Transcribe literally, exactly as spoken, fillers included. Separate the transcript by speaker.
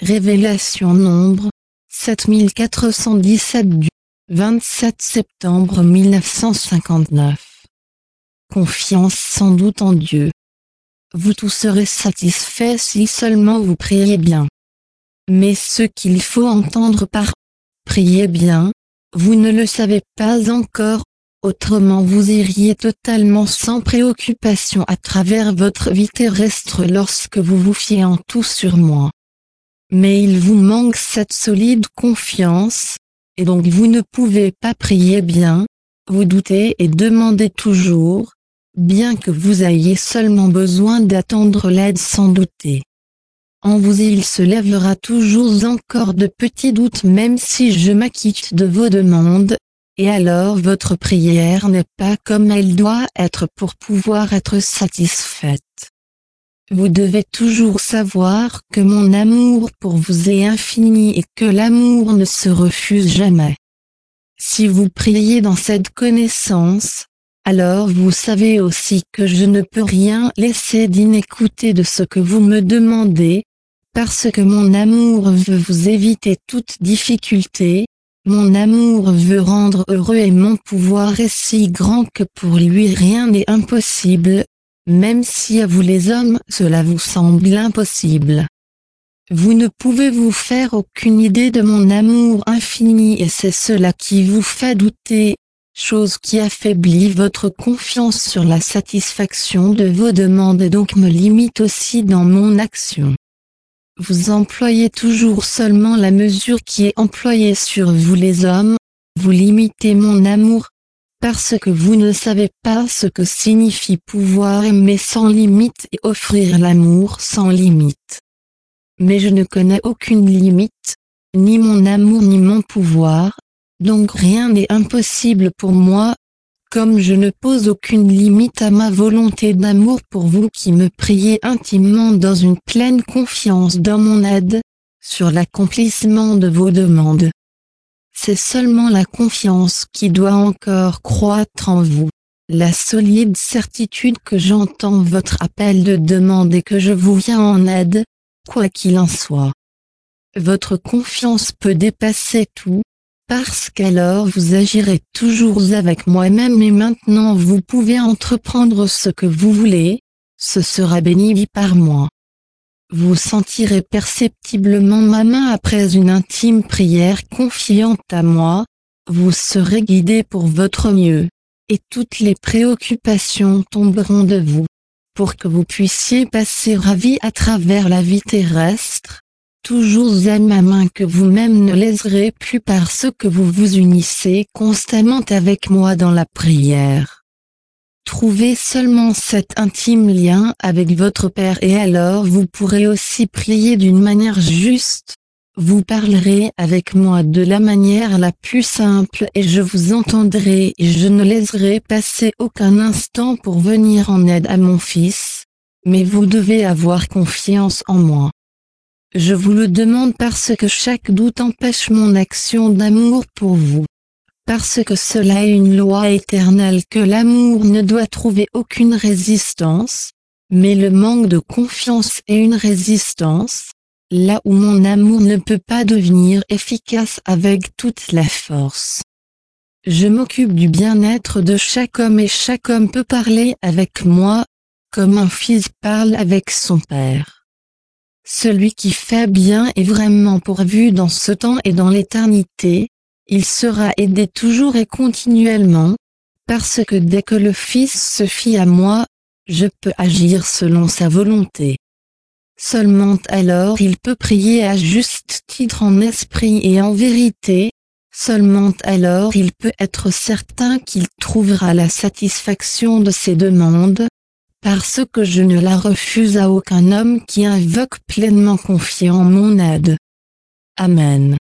Speaker 1: Révélation nombre sept mille quatre cent dix-sept du vingt-sept septembre mille neuf cent cinquante-neuf. Confiance sans doute en Dieu. Vous tous serez satisfaits si seulement vous priez bien. Mais ce qu'il faut entendre par « priez bien », vous ne le savez pas encore, autrement vous iriez totalement sans préoccupation à travers votre vie terrestre lorsque vous vous fiez en tout sur moi. Mais il vous manque cette solide confiance, et donc vous ne pouvez pas prier bien, vous doutez et demandez toujours, bien que vous ayez seulement besoin d'attendre l'aide sans douter. En vous il se lèvera toujours encore de petits doutes même si je m'acquitte de vos demandes, et alors votre prière n'est pas comme elle doit être pour pouvoir être satisfaite. Vous devez toujours savoir que mon amour pour vous est infini et que l'amour ne se refuse jamais. Si vous priez dans cette connaissance, alors vous savez aussi que je ne peux rien laisser d'inécouté de ce que vous me demandez, parce que mon amour veut vous éviter toute difficulté, mon amour veut rendre heureux et mon pouvoir est si grand que pour lui rien n'est impossible, même si à vous les hommes cela vous semble impossible. Vous ne pouvez vous faire aucune idée de mon amour infini et c'est cela qui vous fait douter, chose qui affaiblit votre confiance sur la satisfaction de vos demandes et donc me limite aussi dans mon action. Vous employez toujours seulement la mesure qui est employée sur vous les hommes, vous limitez mon amour, parce que vous ne savez pas ce que signifie pouvoir aimer sans limite et offrir l'amour sans limite. Mais je ne connais aucune limite, ni mon amour ni mon pouvoir, donc rien n'est impossible pour moi, comme je ne pose aucune limite à ma volonté d'amour pour vous qui me priez intimement dans une pleine confiance dans mon aide, sur l'accomplissement de vos demandes. C'est seulement la confiance qui doit encore croître en vous, la solide certitude que j'entends votre appel de demande et que je vous viens en aide, quoi qu'il en soit. Votre confiance peut dépasser tout, parce qu'alors vous agirez toujours avec moi-même et maintenant vous pouvez entreprendre ce que vous voulez, ce sera béni par moi. Vous sentirez perceptiblement ma main après une intime prière confiante à moi, vous serez guidé pour votre mieux, et toutes les préoccupations tomberont de vous, pour que vous puissiez passer ravi à travers la vie terrestre, toujours à ma main que vous-même ne léserez plus parce que vous vous unissez constamment avec moi dans la prière. Trouvez seulement cet intime lien avec votre Père et alors vous pourrez aussi prier d'une manière juste, vous parlerez avec moi de la manière la plus simple et je vous entendrai et je ne laisserai passer aucun instant pour venir en aide à mon Fils, mais vous devez avoir confiance en moi. Je vous le demande parce que chaque doute empêche mon action d'amour pour vous. Parce que cela est une loi éternelle que l'amour ne doit trouver aucune résistance, mais le manque de confiance est une résistance, là où mon amour ne peut pas devenir efficace avec toute la force. Je m'occupe du bien-être de chaque homme et chaque homme peut parler avec moi, comme un fils parle avec son père. Celui qui fait bien est vraiment pourvu dans ce temps et dans l'éternité. Il sera aidé toujours et continuellement, parce que dès que le Fils se fie à moi, je peux agir selon sa volonté. Seulement alors il peut prier à juste titre en esprit et en vérité, seulement alors il peut être certain qu'il trouvera la satisfaction de ses demandes, parce que je ne la refuse à aucun homme qui invoque pleinement confiant mon aide. Amen.